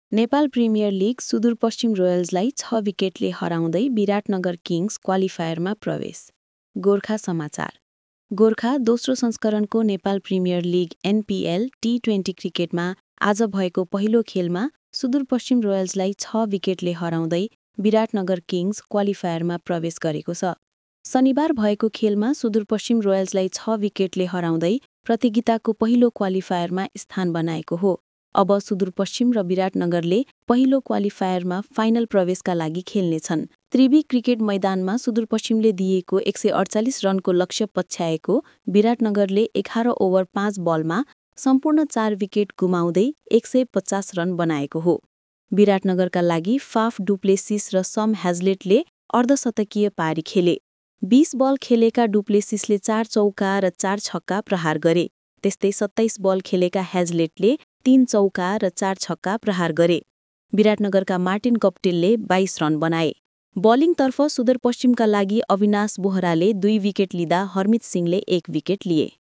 Nepal premier league Sudurpashchim रोयल्सलाई 6 विकेटले हराउँदै विराटनगर किङ्स क्वालिफायरमा प्रवेश। गोर्खा समाचार। गोर्खा दोस्रो संस्करणको Nepal premier league NPL T20 क्रिकेटमा आज भएको पहिलो खेलमा सुदूरपश्चिम रोयल्सलाई 6 विकेटले हराउँदै विराटनगर किङ्स क्वालिफायरमा प्रवेश गरेको छ। शनिबार भएको खेलमा सुदूरपश्चिम रोयल्सलाई 6 विकेटले हराउँदै प्रतियोगिताको पहिलो क्वालिफायरमा स्थान बनाएको हो। अब सुदूरपश्चिम र विराटनगरले पहिलो क्वालिफायरमा फाइनल प्रवेशका लागि खेल्नेछन्। त्रिवी क्रिकेट मैदानमा सुदूरपश्चिमले दिएको 148 रनको लक्ष्य पछ्याएको विराटनगरले 11 ओभर 5 बलमा सम्पूर्ण 4 विकेट गुमाउँदै 150 रन बनाएको हो। विराटनगरका लागि फाफ डुप्लेसिस र सम ह्याजलेटले अर्धशतकीय पारी खेले। 20 बल खेलेका डुप्लेसिसले 4 चौका र 4 छक्का प्रहार गरे। त्यस्तै 27 बल खेलेका ह्याजलेटले 3 चौका र 4 छक्का प्रहार गरे। विराटनगरका मार्टिन कप्टिलले 22 रन बनाए। बलिङतर्फ सुदूरपश्चिमका लागि अविनाश बोहराले 2 विकेट लिँदा हरमित सिंहले 1 विकेट लिए।